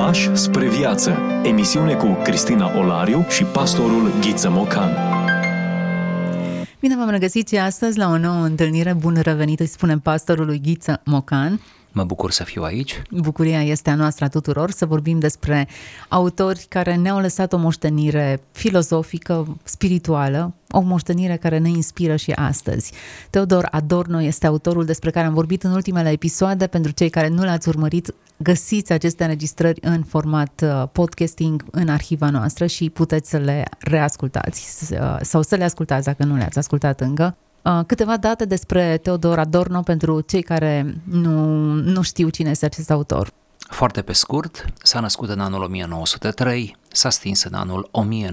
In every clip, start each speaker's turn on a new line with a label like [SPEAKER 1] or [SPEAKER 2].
[SPEAKER 1] Pași spre viață. Emisiune cu Cristina Olariu și pastorul Ghiță Mocan.
[SPEAKER 2] Bine v-am regăsit și astăzi la o nouă întâlnire. Bun revenit, îi spunem pastorului Ghiță Mocan.
[SPEAKER 3] Mă bucur să fiu aici.
[SPEAKER 2] Bucuria este a noastră a tuturor să vorbim despre autori care ne-au lăsat o moștenire filozofică, spirituală, o moștenire care ne inspiră și astăzi. Teodor Adorno este autorul despre care am vorbit în ultimele episoade. Pentru cei care nu le-ați urmărit, găsiți aceste înregistrări în format podcasting în arhiva noastră și puteți să le reascultați sau să le ascultați dacă nu le-ați ascultat încă. Câteva date despre Teodor Adorno pentru cei care nu știu cine este acest autor.
[SPEAKER 3] Foarte pe scurt, s-a născut în anul 1903, s-a stins în anul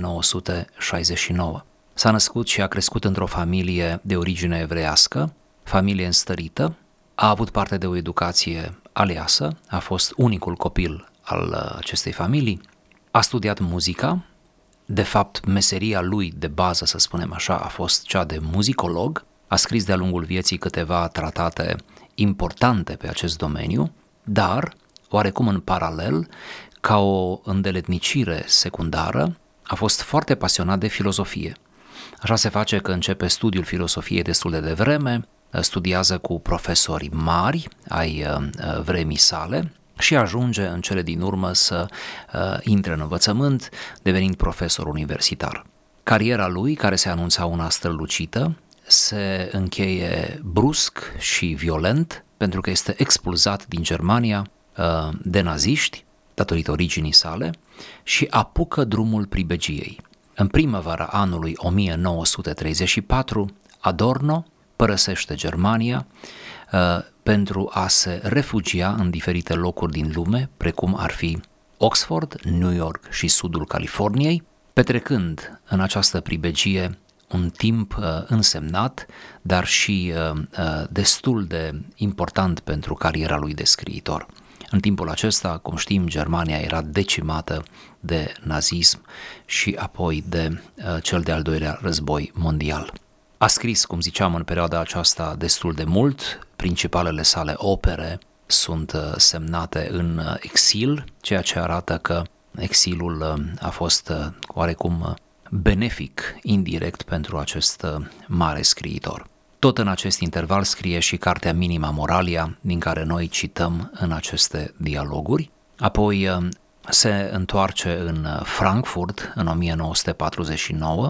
[SPEAKER 3] 1969. S-a născut și a crescut într-o familie de origine evreiască, familie înstărită, a avut parte de o educație aleasă, a fost unicul copil al acestei familii, a studiat muzica. De fapt, meseria lui de bază, să spunem așa, a fost cea de muzicolog. A scris de-a lungul vieții câteva tratate importante pe acest domeniu, dar, oarecum în paralel, ca o îndeletnicire secundară, a fost foarte pasionat de filozofie. Așa se face că începe studiul filosofiei destul de devreme, studiază cu profesori mari ai vremii sale, și ajunge în cele din urmă să intre în învățământ, devenind profesor universitar. Cariera lui, care se anunța una strălucită, se încheie brusc și violent, pentru că este expulzat din Germania de naziști, datorită originii sale, și apucă drumul pribegiei. În primăvara anului 1934, Adorno părăsește Germania pentru a se refugia în diferite locuri din lume, precum ar fi Oxford, New York și sudul Californiei, petrecând în această pribegie un timp însemnat, dar și destul de important pentru cariera lui de scriitor. În timpul acesta, cum știm, Germania era decimată de nazism și apoi de cel de-al doilea război mondial. A scris, cum ziceam, în perioada aceasta destul de mult. Principalele sale opere sunt semnate în exil, ceea ce arată că exilul a fost oarecum benefic, indirect, pentru acest mare scriitor. Tot în acest interval scrie și cartea Minima Moralia, din care noi cităm în aceste dialoguri. Apoi se întoarce în Frankfurt în 1949,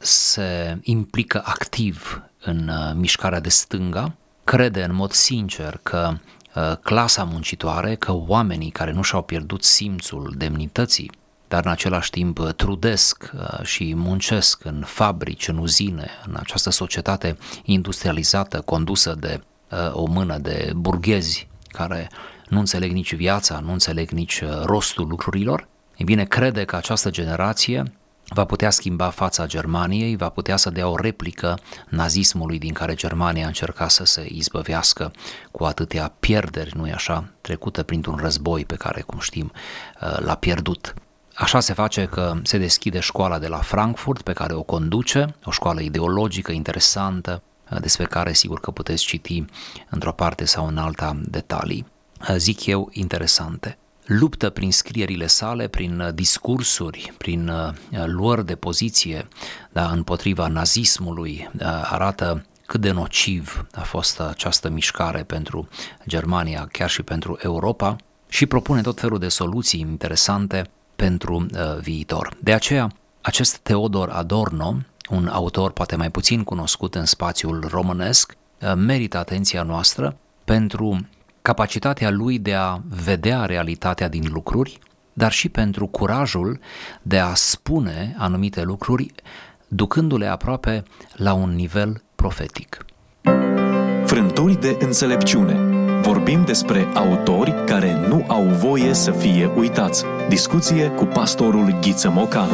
[SPEAKER 3] se implică activ în mișcarea de stânga, crede în mod sincer că clasa muncitoare, că oamenii care nu și-au pierdut simțul demnității, dar în același timp trudesc și muncesc în fabrici, în uzine, în această societate industrializată condusă de o mână de burghezi care nu înțeleg nici viața, nu înțeleg nici rostul lucrurilor, e bine, crede că această generație va putea schimba fața Germaniei, va putea să dea o replică nazismului din care Germania încerca să se izbăvească cu atâtea pierderi, nu-i așa, trecută printr-un război pe care, cum știm, l-a pierdut. Așa se face că se deschide școala de la Frankfurt, pe care o conduce, o școală ideologică interesantă, despre care sigur că puteți citi într-o parte sau în alta detalii, zic eu, interesante. Luptă prin scrierile sale, prin discursuri, prin luări de poziție, da, împotriva nazismului, arată cât de nociv a fost această mișcare pentru Germania, chiar și pentru Europa, și propune tot felul de soluții interesante pentru viitor. De aceea, acest Teodor Adorno, un autor poate mai puțin cunoscut în spațiul românesc, merită atenția noastră pentru capacitatea lui de a vedea realitatea din lucruri, dar și pentru curajul de a spune anumite lucruri, ducându-le aproape la un nivel profetic.
[SPEAKER 1] Frânturi de înțelepciune. Vorbim despre autori care nu au voie să fie uitați. Discuție cu pastorul Ghiță Mocan.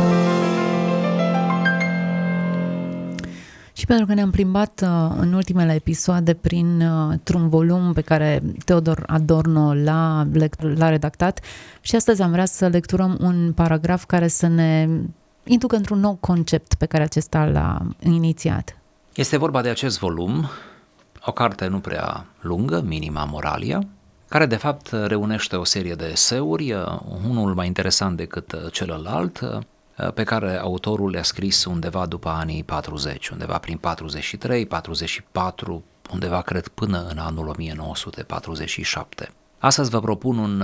[SPEAKER 2] Și pentru că ne-am plimbat în ultimele episoade printr-un volum pe care Teodor Adorno l-a redactat, și astăzi am vrea să lecturăm un paragraf care să ne inducă într-un nou concept pe care acesta l-a inițiat.
[SPEAKER 3] Este vorba de acest volum, o carte nu prea lungă, Minima Moralia, care de fapt reunește o serie de eseuri, unul mai interesant decât celălalt, pe care autorul le-a scris undeva după anii 40, undeva prin 43, 44, undeva cred până în anul 1947. Astăzi vă propun un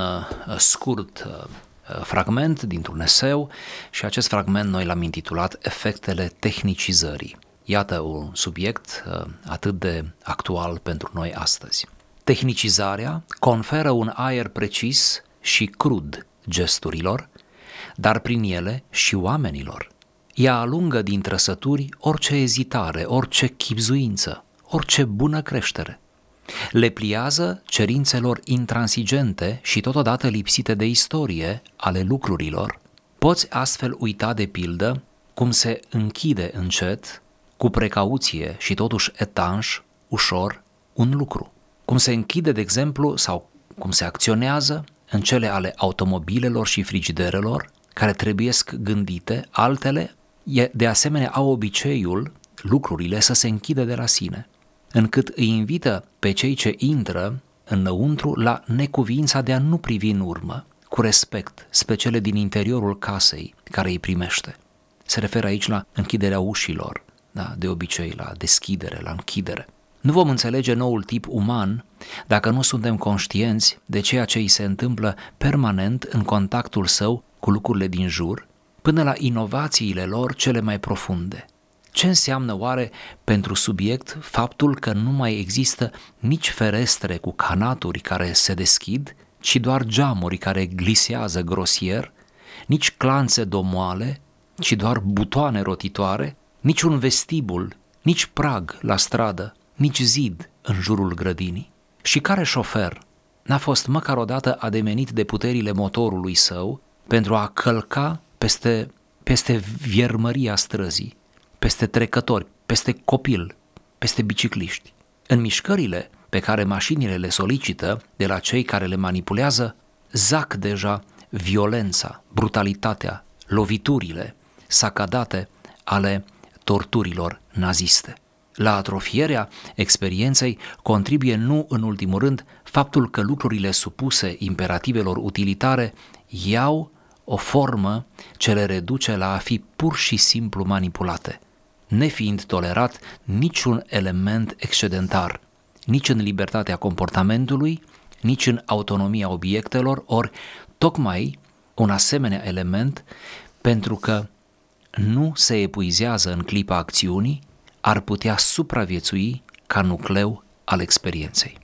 [SPEAKER 3] scurt fragment dintr-un eseu și acest fragment noi l-am intitulat Efectele tehnicizării. Iată un subiect atât de actual pentru noi astăzi. Tehnicizarea conferă un aer precis și crud gesturilor, dar prin ele și oamenilor. Ea alungă din trăsături orice ezitare, orice chibzuință, orice bună creștere. Le pliază cerințelor intransigente și totodată lipsite de istorie ale lucrurilor. Poți astfel uita de pildă cum se închide încet, cu precauție și totuși etanș, ușor, un lucru. Cum se închide, de exemplu, sau cum se acționează în cele ale automobilelor și frigiderelor, care trebuiesc gândite, altele, de asemenea, au obiceiul, lucrurile, să se închidă de la sine, încât îi invită pe cei ce intră înăuntru la necuvința de a nu privi în urmă, cu respect, spre cele din interiorul casei care îi primește. Se referă aici la închiderea ușilor, da, de obicei, la deschidere, la închidere. Nu vom înțelege noul tip uman dacă nu suntem conștienți de ceea ce îi se întâmplă permanent în contactul său cu lucrurile din jur, până la inovațiile lor cele mai profunde. Ce înseamnă oare pentru subiect faptul că nu mai există nici ferestre cu canaturi care se deschid, ci doar geamuri care glisează grosier, nici clanțe domoale, ci doar butoane rotitoare, nici un vestibul, nici prag la stradă, nici zid în jurul grădinii? Și care șofer n-a fost măcar odată ademenit de puterile motorului său pentru a călca peste viermăria străzii, peste trecători, peste copil, peste bicicliști? În mișcările pe care mașinile le solicită de la cei care le manipulează, zac deja violența, brutalitatea, loviturile sacadate ale torturilor naziste. La atrofierea experienței contribuie nu în ultimul rând faptul că lucrurile supuse imperativelor utilitare iau o formă ce le reduce la a fi pur și simplu manipulate, nefiind tolerat niciun element excedentar, nici în libertatea comportamentului, nici în autonomia obiectelor, ori tocmai un asemenea element, pentru că nu se epuizează în clipa acțiunii, ar putea supraviețui ca nucleu al experienței.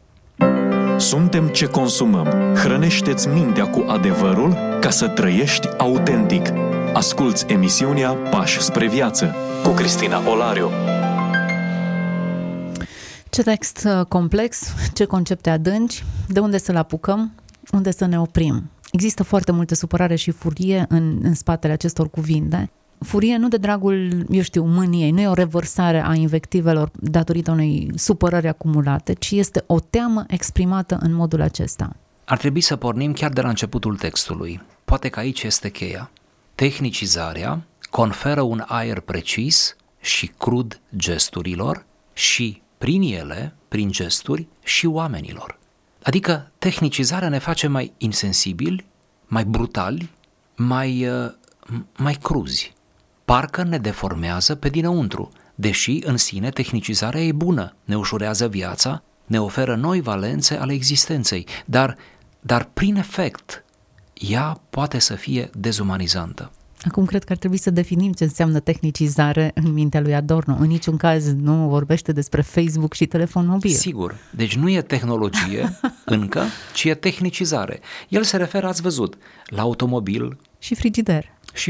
[SPEAKER 1] Suntem ce consumăm. Hrănește-ți mintea cu adevărul ca să trăiești autentic. Asculți emisiunea Pași spre viață cu Cristina Olariu.
[SPEAKER 2] Ce text complex, ce concepte adânci, de unde să-l apucăm, unde să ne oprim. Există foarte multă supărare și furie în spatele acestor cuvinte. Furie nu de dragul, mâniei, nu e o revărsare a invectivelor datorită unei supărări acumulate, ci este o teamă exprimată în modul acesta.
[SPEAKER 3] Ar trebui să pornim chiar de la începutul textului. Poate că aici este cheia. Tehnicizarea conferă un aer precis și crud gesturilor și prin ele, prin gesturi, și oamenilor. Adică tehnicizarea ne face mai insensibili, mai brutali, mai cruzi. Parcă ne deformează pe dinăuntru, deși în sine tehnicizarea e bună, ne ușurează viața, ne oferă noi valențe ale existenței, dar prin efect ea poate să fie dezumanizantă.
[SPEAKER 2] Acum cred că ar trebui să definim ce înseamnă tehnicizare în mintea lui Adorno. În niciun caz nu vorbește despre Facebook și telefon mobil.
[SPEAKER 3] Sigur, deci nu e tehnologie încă, ci e tehnicizare. El se referă, ați văzut, la automobil
[SPEAKER 2] și frigider.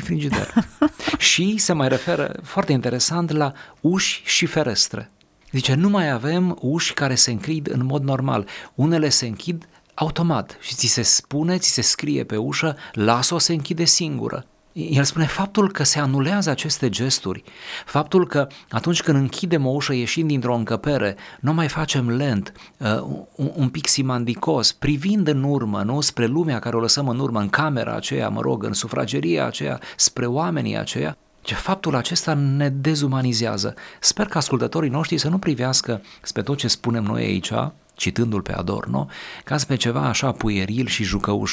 [SPEAKER 2] Și se mai referă, foarte interesant, la uși și ferestre. Zice, nu mai avem uși care se închid în mod normal. Unele se închid automat și ți se scrie pe ușă, lasă-o, se închide singură. El spune, faptul că se anulează aceste gesturi, faptul că atunci când închidem o ușă ieșind dintr-o încăpere, nu mai facem lent, un pic simandicos, privind în urmă, nu, spre lumea care o lăsăm în urmă, în camera aceea, în sufrageria aceea, spre oamenii aceia, ce faptul acesta ne dezumanizează. Sper că ascultătorii noștri să nu privească spre tot ce spunem noi aici,
[SPEAKER 3] citându-l pe Adorno, ca pe ceva așa puieril și jucăuș.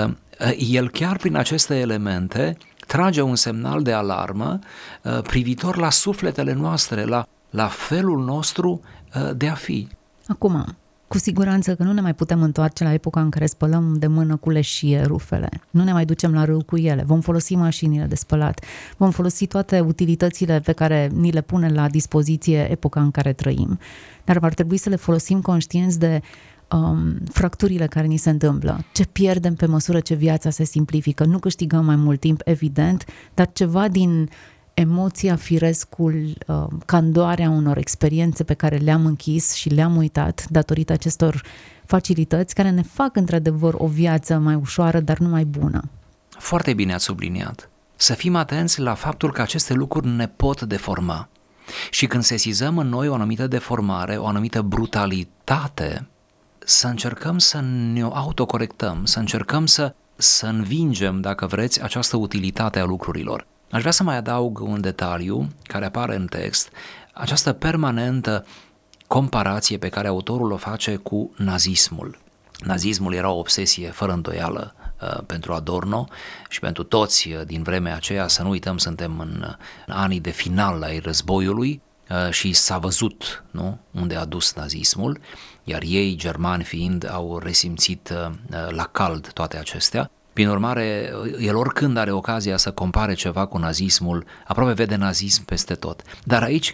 [SPEAKER 3] El chiar prin aceste elemente trage un semnal de alarmă privitor la sufletele noastre, la felul nostru de a fi.
[SPEAKER 2] Acum, cu siguranță că nu ne mai putem întoarce la epoca în care spălăm de mână cu leșie rufele. Nu ne mai ducem la râu cu ele. Vom folosi mașinile de spălat. Vom folosi toate utilitățile pe care ni le pune la dispoziție epoca în care trăim. Dar ar trebui să le folosim conștienți de fracturile care ni se întâmplă. Ce pierdem pe măsură ce viața se simplifică. Nu câștigăm mai mult timp, evident, dar ceva din emoția, firescul, candoarea unor experiențe pe care le-am închis și le-am uitat datorită acestor facilități care ne fac într-adevăr o viață mai ușoară, dar nu mai bună.
[SPEAKER 3] Foarte bine ați subliniat. Să fim atenți la faptul că aceste lucruri ne pot deforma. Și când sesizăm în noi o anumită deformare, o anumită brutalitate, să încercăm să ne autocorectăm, să încercăm să învingem, dacă vreți, această utilitate a lucrurilor. Aș vrea să mai adaug un detaliu care apare în text, această permanentă comparație pe care autorul o face cu nazismul. Nazismul era o obsesie fără îndoială pentru Adorno și pentru toți din vremea aceea. Să nu uităm, suntem în anii de final ai războiului și s-a văzut, nu, unde a dus nazismul, iar ei, germani fiind, au resimțit la cald toate acestea. Prin urmare, el oricând are ocazia să compare ceva cu nazismul, aproape vede nazism peste tot. Dar aici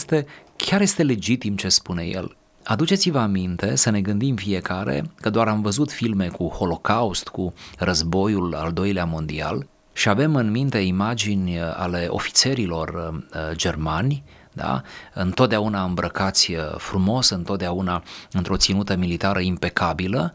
[SPEAKER 3] chiar este legitim ce spune el. Aduceți-vă aminte, să ne gândim fiecare, că doar am văzut filme cu Holocaust, cu războiul al doilea mondial și avem în minte imagini ale ofițerilor germani, da? Întotdeauna îmbrăcați frumos, întotdeauna într-o ținută militară impecabilă,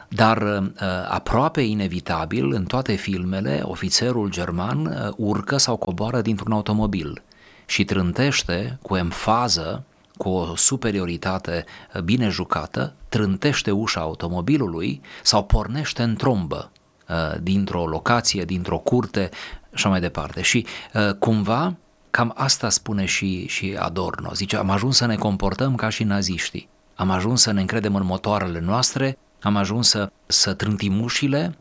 [SPEAKER 3] dar aproape inevitabil în toate filmele ofițerul german urcă sau coboară dintr-un automobil și trântește cu emfază, cu o superioritate bine jucată, trântește ușa automobilului sau pornește în trombă dintr-o locație, dintr-o curte și mai departe. Și cumva cam asta spune și Adorno. Zice, am ajuns să ne comportăm ca și naziștii, am ajuns să ne încredem în motoarele noastre, am ajuns să trântim ușile,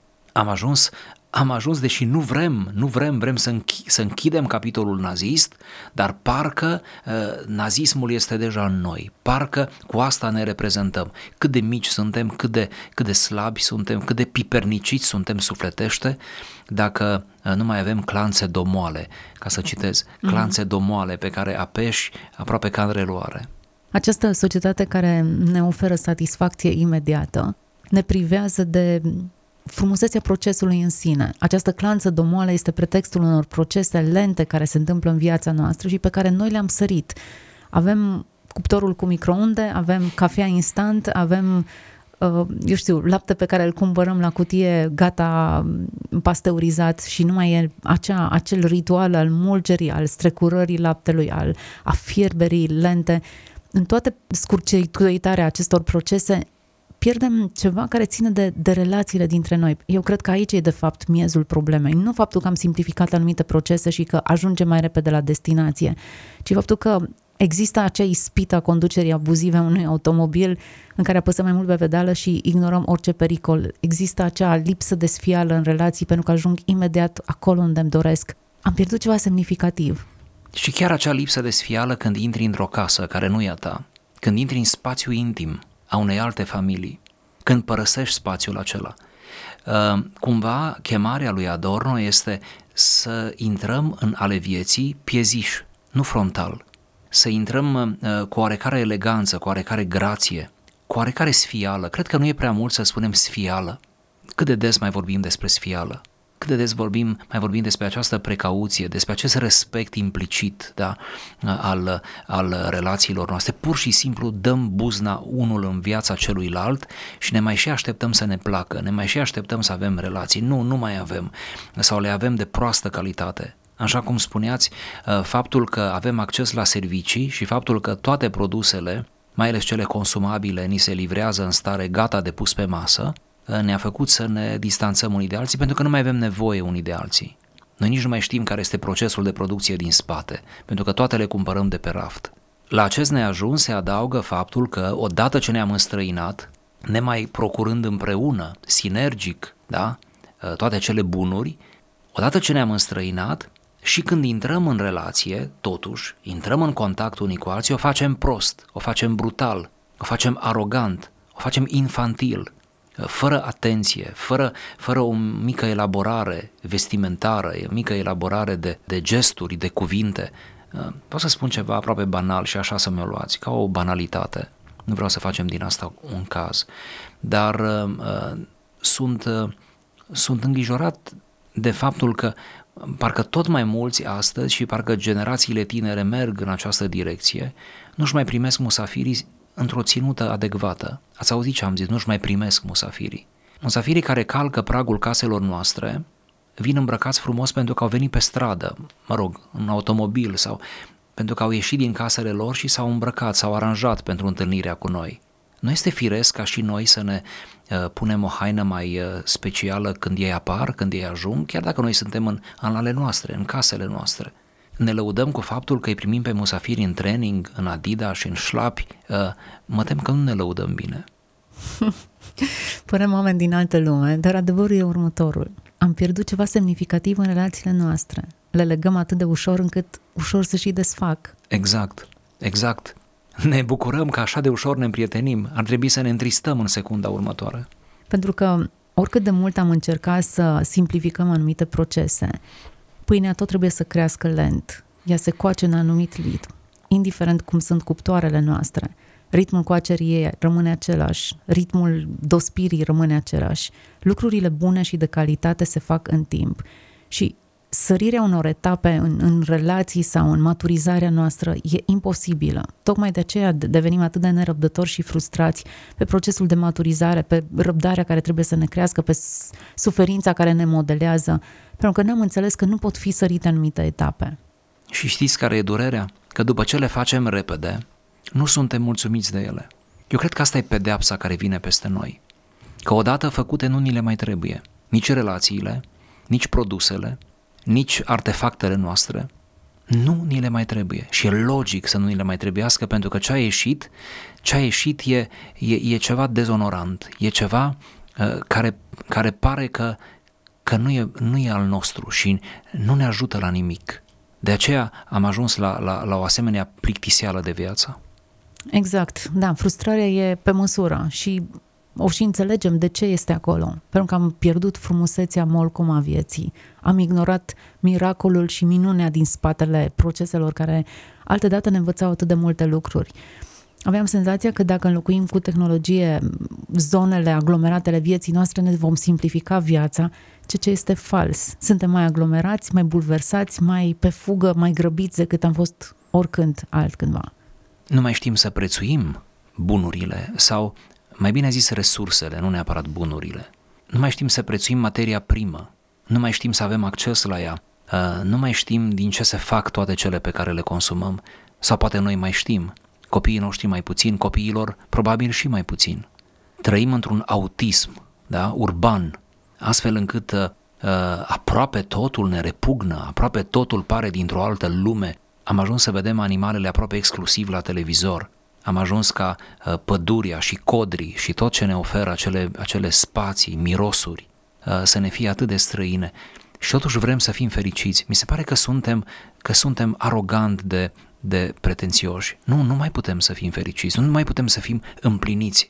[SPEAKER 3] am ajuns, deși nu vrem să închidem capitolul nazist, dar parcă nazismul este deja în noi, parcă cu asta ne reprezentăm. Cât de mici suntem, cât de slabi suntem, cât de piperniciți suntem sufletește, dacă nu mai avem clanțe domoale, ca să citez, clanțe domoale pe care apeși aproape ca în reluare.
[SPEAKER 2] Această societate care ne oferă satisfacție imediată ne privează de frumusețea procesului în sine. Această clanță domoală este pretextul unor procese lente care se întâmplă în viața noastră și pe care noi le-am sărit. Avem cuptorul cu microunde, avem cafea instant, avem, lapte pe care îl cumpărăm la cutie gata pasteurizat și nu mai e acel ritual al mulgerii, al strecurării laptelui, a fierberii lente. În toate scurcircuitarea acestor procese pierdem ceva care ține de relațiile dintre noi. Eu cred că aici e de fapt miezul problemei. Nu faptul că am simplificat anumite procese și că ajungem mai repede la destinație, ci faptul că există acea ispită a conducerii abuzive a unui automobil în care apăsăm mai mult pe pedală și ignorăm orice pericol. Există acea lipsă de sfială în relații pentru că ajung imediat acolo unde îmi doresc. Am pierdut ceva semnificativ.
[SPEAKER 3] Și chiar acea lipsă de sfială când intri într-o casă care nu e a ta, când intri în spațiu intim a unei alte familii, când părăsești spațiul acela. Cumva chemarea lui Adorno este să intrăm în ale vieții pieziș, nu frontal, să intrăm cu oarecare eleganță, cu oarecare grație, cu oarecare sfială. Cred că nu e prea mult să spunem sfială. Cât de des mai vorbim despre sfială? Cât de des mai vorbim despre această precauție, despre acest respect implicit, da, al relațiilor noastre. Pur și simplu dăm buzna unul în viața celuilalt și ne mai și așteptăm să ne placă, ne mai și așteptăm să avem relații. Nu mai avem sau le avem de proastă calitate. Așa cum spuneați, faptul că avem acces la servicii și faptul că toate produsele, mai ales cele consumabile, ni se livrează în stare gata de pus pe masă, ne-a făcut să ne distanțăm unii de alții pentru că nu mai avem nevoie unii de alții. Noi nici nu mai știm care este procesul de producție din spate, pentru că toate le cumpărăm de pe raft. La acest neajuns se adaugă faptul că odată ce ne-am înstrăinat, nemai procurând împreună, sinergic, da, toate acele bunuri, odată ce ne-am înstrăinat și când intrăm în relație, totuși, intrăm în contact unii cu alții, o facem prost, o facem brutal, o facem arogant, o facem infantil, fără atenție, fără o mică elaborare vestimentară, o mică elaborare de gesturi, de cuvinte. Pot să spun ceva aproape banal și așa să mi-o luați, ca o banalitate. Nu vreau să facem din asta un caz, dar sunt îngrijorat de faptul că parcă tot mai mulți astăzi și parcă generațiile tinere merg în această direcție, nu-și mai primesc musafirii într-o ținută adecvată. Ați auzit ce am zis, nu-și mai primesc musafirii. Musafirii care calcă pragul caselor noastre vin îmbrăcați frumos pentru că au venit pe stradă, în automobil sau pentru că au ieșit din casele lor și s-au îmbrăcat, s-au aranjat pentru întâlnirea cu noi. Nu este firesc ca și noi să ne punem o haină mai specială când ei apar, când ei ajung, chiar dacă noi suntem în ale noastre, în casele noastre. Ne lăudăm cu faptul că îi primim pe musafiri în training, în Adidas și în șlapi. Mă tem că nu ne lăudăm bine.
[SPEAKER 2] Părem oameni din altă lume, dar adevărul e următorul. Am pierdut ceva semnificativ în relațiile noastre. Le legăm atât de ușor încât ușor să și desfac.
[SPEAKER 3] Exact. Ne bucurăm că așa de ușor ne împrietenim. Ar trebui să ne întristăm în secunda următoare.
[SPEAKER 2] Pentru că oricât de mult am încercat să simplificăm anumite procese, pâinea tot trebuie să crească lent. Ea se coace în anumit ritm, indiferent cum sunt cuptoarele noastre. Ritmul coacerii rămâne același, ritmul dospirii rămâne același. Lucrurile bune și de calitate se fac în timp. Și sărirea unor etape în relații sau în maturizarea noastră e imposibilă. Tocmai de aceea devenim atât de nerăbdători și frustrați pe procesul de maturizare, pe răbdarea care trebuie să ne crească, pe suferința care ne modelează, pentru că n-am înțeles că nu pot fi sărite anumite etape.
[SPEAKER 3] Și știți care e durerea? Că după ce le facem repede, nu suntem mulțumiți de ele. Eu cred că asta e pedeapsa care vine peste noi. Că odată făcute nu ni le mai trebuie. Nici relațiile, nici produsele, nici artefactele noastre, nu ni le mai trebuie. Și e logic să nu ni le mai trebuiască, pentru că ce a ieșit e ceva dezonorant, e ceva care pare că nu e al nostru și nu ne ajută la nimic. De aceea am ajuns la o asemenea plictiseală de viață.
[SPEAKER 2] Exact, da, frustrarea e pe măsură și o și înțelegem de ce este acolo. Pentru că am pierdut frumusețea molcom a vieții. Am ignorat miracolul și minunea din spatele proceselor care altădată ne învățau atât de multe lucruri. Aveam senzația că dacă înlocuim cu tehnologie zonele, aglomeratele vieții noastre, ne vom simplifica viața, ceea ce este fals. Suntem mai aglomerați, mai bulversați, mai pe fugă, mai grăbiți decât am fost oricând altcândva.
[SPEAKER 3] Nu mai știm să prețuim bunurile sau, mai bine zis, resursele, nu neapărat bunurile. Nu mai știm să prețuim materia primă, nu mai știm să avem acces la ea, nu mai știm din ce se fac toate cele pe care le consumăm, sau poate noi mai știm, copiii noștri mai puțin, copiilor probabil și mai puțin. Trăim într-un autism, da, urban, astfel încât aproape totul ne repugnă, aproape totul pare dintr-o altă lume. Am ajuns să vedem animalele aproape exclusiv la televizor. Am ajuns ca pădurea și codrii și tot ce ne oferă acele spații, mirosuri, să ne fie atât de străine. Și totuși vrem să fim fericiți. Mi se pare că suntem arogant de pretențioși. Nu mai putem să fim fericiți, nu mai putem să fim împliniți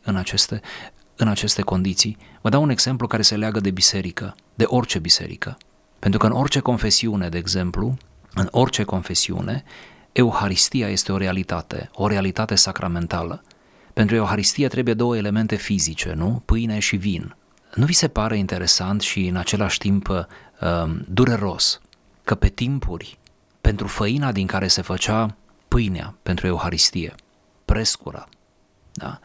[SPEAKER 3] în aceste condiții. Vă dau un exemplu care se leagă de biserică, de orice biserică. Pentru că în orice confesiune, de exemplu, în orice confesiune, Euharistia este o realitate sacramentală. Pentru Euharistie trebuie două elemente fizice, nu? Pâine și vin. Nu vi se pare interesant și în același timp dureros că pe timpuri, pentru făina din care se făcea pâinea pentru Euharistie, prescura, da?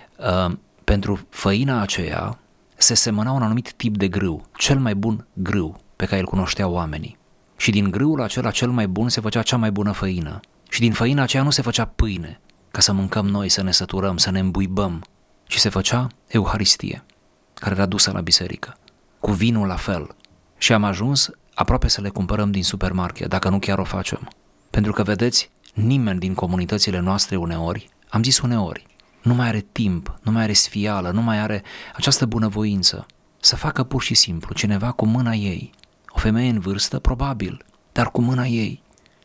[SPEAKER 3] Pentru făina aceea se semăna un anumit tip de grâu, cel mai bun grâu pe care îl cunoșteau oamenii. Și din grâul acela cel mai bun se făcea cea mai bună făină. Și din făina aceea nu se făcea pâine, ca să mâncăm noi, să ne săturăm, să ne îmbuibăm, ci se făcea Euharistie, care era dusă la biserică, cu vinul la fel. Și am ajuns aproape să le cumpărăm din supermarket, dacă nu chiar o facem. Pentru că, vedeți, nimeni din comunitățile noastre uneori, am zis uneori, nu mai are timp, nu mai are sfială, nu mai are această bunăvoință să facă pur și simplu cineva cu mâna ei, o femeie în vârstă, probabil, dar cu mâna ei,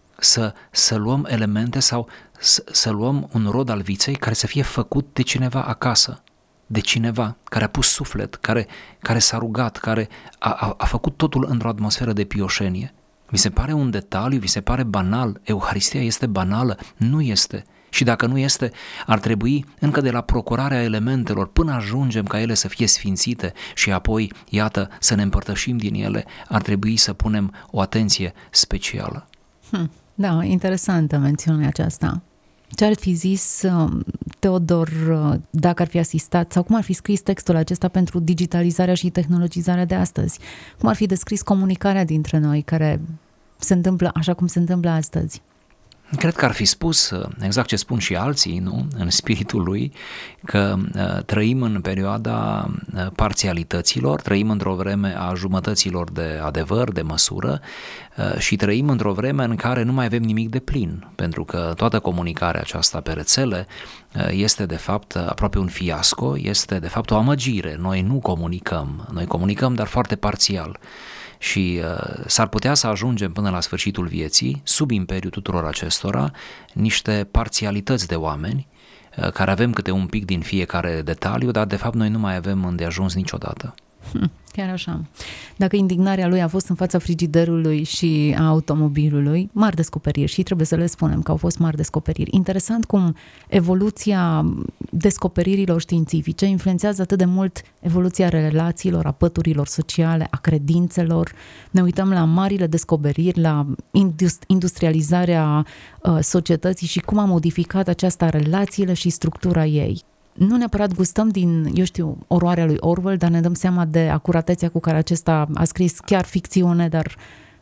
[SPEAKER 3] să luăm elemente sau să luăm un rod al viței care să fie făcut de cineva acasă, de cineva care a pus suflet, care s-a rugat, care a făcut totul într-o atmosferă de pioșenie. Mi se pare un detaliu, vi se pare banal, Euharistia este banală? Nu este. Și dacă nu este, ar trebui încă de la procurarea elementelor până ajungem ca ele să fie sfințite și apoi, iată, să ne împărtășim din ele, ar trebui să punem o atenție specială.
[SPEAKER 2] Da, interesantă mențiunea aceasta. Ce ar fi zis Teodor dacă ar fi asistat, sau cum ar fi scris textul acesta pentru digitalizarea și tehnologizarea de astăzi? Cum ar fi descris comunicarea dintre noi care se întâmplă așa cum se întâmplă astăzi?
[SPEAKER 3] Cred că ar fi spus exact ce spun și alții, nu? În spiritul lui, că trăim în perioada parțialităților, trăim într-o vreme a jumătăților de adevăr, de măsură și trăim într-o vreme în care nu mai avem nimic de plin, pentru că toată comunicarea aceasta pe rețele este de fapt aproape un fiasco, este de fapt o amăgire. Noi nu comunicăm, noi comunicăm, dar foarte parțial. Și s-ar putea să ajungem până la sfârșitul vieții, sub imperiul tuturor acestora, niște parțialități de oameni care avem câte un pic din fiecare detaliu, dar de fapt noi nu mai avem îndeajuns niciodată.
[SPEAKER 2] Chiar așa. Dacă indignarea lui a fost în fața frigiderului și a automobilului, mari descoperiri și trebuie să le spunem că au fost mari descoperiri. Interesant cum evoluția descoperirilor științifice influențează atât de mult evoluția relațiilor, a păturilor sociale, a credințelor. Ne uităm la marile descoperiri, la industrializarea societății și cum a modificat aceasta relațiile și structura ei. Nu neapărat gustăm din, oroarea lui Orwell, dar ne dăm seama de acuratețea cu care acesta a scris chiar ficțiune, dar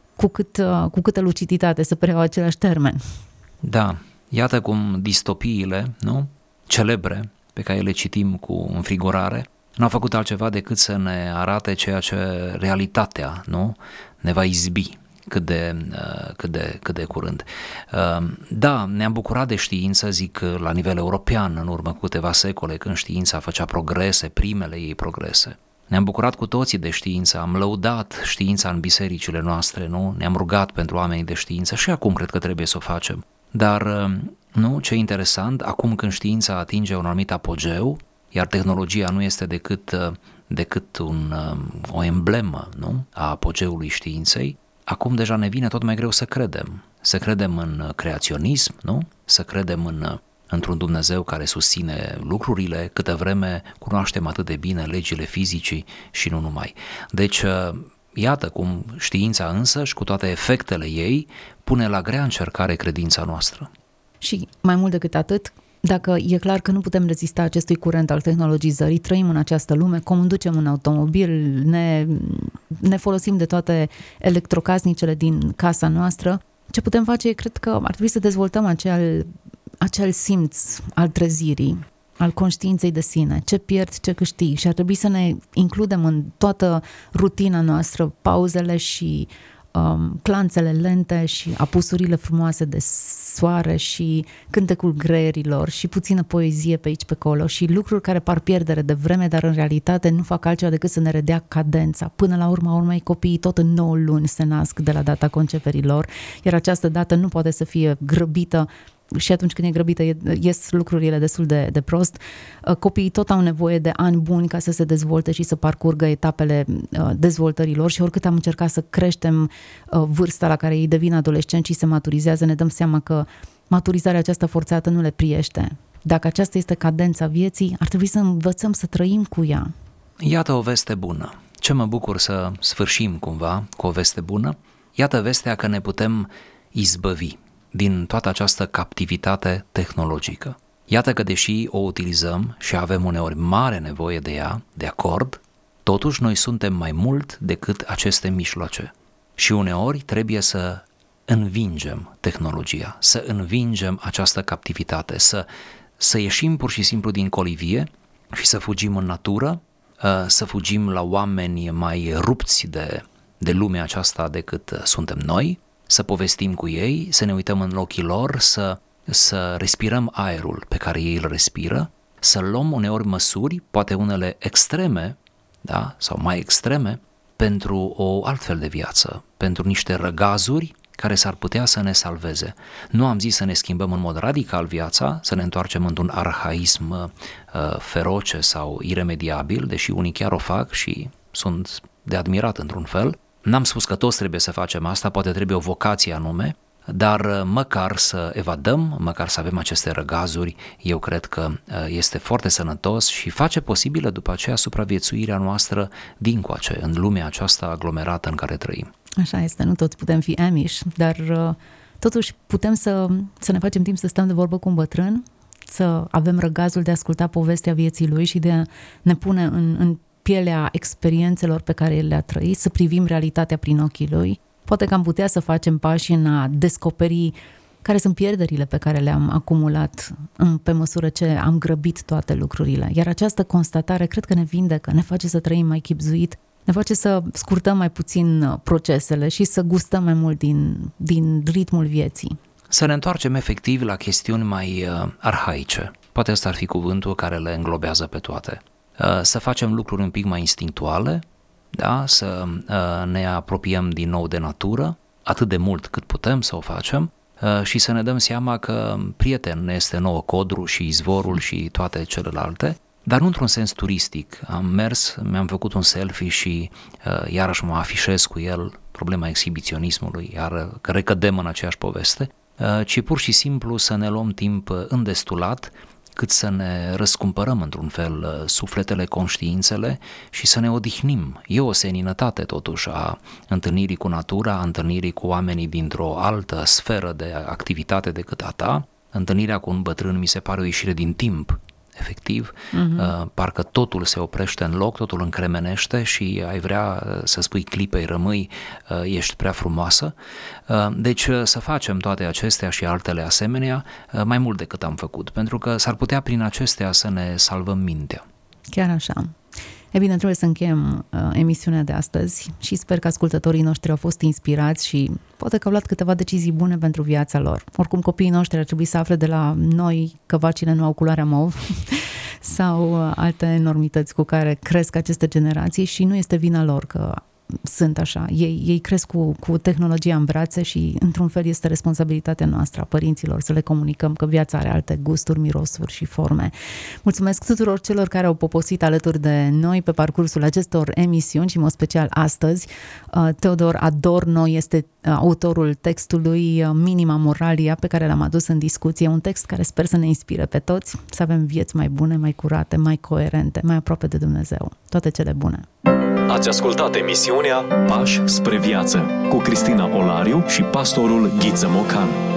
[SPEAKER 2] cu câtă luciditate să preiau același termen.
[SPEAKER 3] Da, iată cum distopiile, nu? Celebre, pe care le citim cu înfrigurare, nu au făcut altceva decât să ne arate ceea ce realitatea, nu? Ne va izbi cât de curând. Da, ne-am bucurat de știință, zic, la nivel european, în urmă cu câteva secole, când știința făcea progrese, primele ei progrese. Ne-am bucurat cu toții de știință, am lăudat știința în bisericile noastre, nu? Ne-am rugat pentru oamenii de știință și acum cred că trebuie să o facem. Dar, nu, ce interesant, acum când știința atinge un anumit apogeu, iar tehnologia nu este decât o emblemă, nu? A apogeului științei, acum deja ne vine tot mai greu să credem. Să credem în creaționism, nu? Să credem într-un Dumnezeu care susține lucrurile, câtă vreme cunoaștem atât de bine legile fizicii și nu numai. Deci, iată cum știința însăși, cu toate efectele ei, pune la grea încercare credința noastră.
[SPEAKER 2] Și mai mult decât atât, dacă e clar că nu putem rezista acestui curent al tehnologizării, trăim în această lume, conducem un automobil, ne folosim de toate electrocasnicele din casa noastră, ce putem face, cred că ar trebui să dezvoltăm acel simț al trezirii, al conștiinței de sine, ce pierd, ce câștig, și ar trebui să ne includem în toată rutina noastră pauzele și clanțele lente și apusurile frumoase de soare și cântecul greierilor și puțină poezie pe aici pe acolo și lucruri care par pierdere de vreme, dar în realitate nu fac altceva decât să ne redea cadența. Până la urma urmei, copiii tot în 9 luni se nasc de la data conceperii lor, iar această dată nu poate să fie grăbită și atunci când e grăbită ies lucrurile destul de prost. Copiii tot au nevoie de ani buni ca să se dezvolte și să parcurgă etapele dezvoltării lor și oricât am încercat să creștem vârsta la care ei devin adolescenți și se maturizează, ne dăm seama că maturizarea aceasta forțată nu le priește. Dacă aceasta este cadența vieții, ar trebui să învățăm să trăim cu ea.
[SPEAKER 3] Iată o veste bună. Ce mă bucur să sfârșim cumva cu o veste bună. Iată vestea că ne putem izbăvi din toată această captivitate tehnologică. Iată că deși o utilizăm și avem uneori mare nevoie de ea, de acord, totuși noi suntem mai mult decât aceste mijloace. Și uneori trebuie să învingem tehnologia, să învingem această captivitate, să ieșim pur și simplu din colivie și să fugim în natură, să fugim la oameni mai rupți de lumea aceasta decât suntem noi, să povestim cu ei, să ne uităm în ochii lor, să respirăm aerul pe care ei îl respiră, să luăm uneori măsuri, poate unele extreme, da, sau mai extreme, pentru o altfel de viață, pentru niște răgazuri care s-ar putea să ne salveze. Nu am zis să ne schimbăm în mod radical viața, să ne întoarcem într-un arhaism feroce sau iremediabil, deși unii chiar o fac și sunt de admirat într-un fel. N-am spus că toți trebuie să facem asta, poate trebuie o vocație anume, dar măcar să evadăm, măcar să avem aceste răgazuri, eu cred că este foarte sănătos și face posibilă după aceea supraviețuirea noastră dincoace, în lumea aceasta aglomerată în care trăim.
[SPEAKER 2] Așa este, nu toți putem fi Amish, dar totuși putem să ne facem timp să stăm de vorbă cu un bătrân, să avem răgazul de a asculta povestea vieții lui și de a ne pune în pielea experiențelor pe care el le-a trăit, să privim realitatea prin ochii lui. Poate că am putea să facem pași în a descoperi care sunt pierderile pe care le-am acumulat pe măsură ce am grăbit toate lucrurile. Iar această constatare cred că ne vindecă, ne face să trăim mai chibzuit, ne face să scurtăm mai puțin procesele și să gustăm mai mult din ritmul vieții.
[SPEAKER 3] Să ne întoarcem efectiv la chestiuni mai arhaice. Poate ăsta ar fi cuvântul care le înglobează pe toate. Să facem lucruri un pic mai instinctuale, da? Să ne apropiem din nou de natură, atât de mult cât putem să o facem, și să ne dăm seama că prieten ne este nouă Codru și Izvorul și toate celelalte, dar nu într-un sens turistic. Am mers, mi-am făcut un selfie și iarăși mă afișez cu el, problema exhibiționismului, iar că recădem în aceeași poveste, ci pur și simplu să ne luăm timp îndestulat cât să ne răscumpărăm într-un fel sufletele, conștiințele și să ne odihnim. E o seninătate totuși a întâlnirii cu natura, a întâlnirii cu oamenii dintr-o altă sferă de activitate decât a ta. Întâlnirea cu un bătrân mi se pare o ieșire din timp, efectiv, parcă totul se oprește în loc, totul încremenește și ai vrea să spui clipei rămâi, ești prea frumoasă. Deci să facem toate acestea și altele asemenea mai mult decât am făcut, pentru că s-ar putea prin acestea să ne salvăm mintea.
[SPEAKER 2] Chiar așa. E bine, trebuie să încheiem emisiunea de astăzi și sper că ascultătorii noștri au fost inspirați și poate că au luat câteva decizii bune pentru viața lor. Oricum, copiii noștri ar trebui să afle de la noi că vacile nu au culoarea mov sau alte enormități cu care cresc aceste generații și nu este vina lor că sunt așa. Ei cresc cu tehnologia în brațe și într-un fel este responsabilitatea noastră a părinților să le comunicăm că viața are alte gusturi, mirosuri și forme. Mulțumesc tuturor celor care au poposit alături de noi pe parcursul acestor emisiuni și în mod special astăzi. Teodor Adorno este autorul textului Minima Moralia pe care l-am adus în discuție, un text care sper să ne inspire pe toți să avem vieți mai bune, mai curate, mai coerente, mai aproape de Dumnezeu. Toate cele bune!
[SPEAKER 1] Ați ascultat emisiunea Pași spre viață cu Cristina Olariu și pastorul Ghiță Mocan.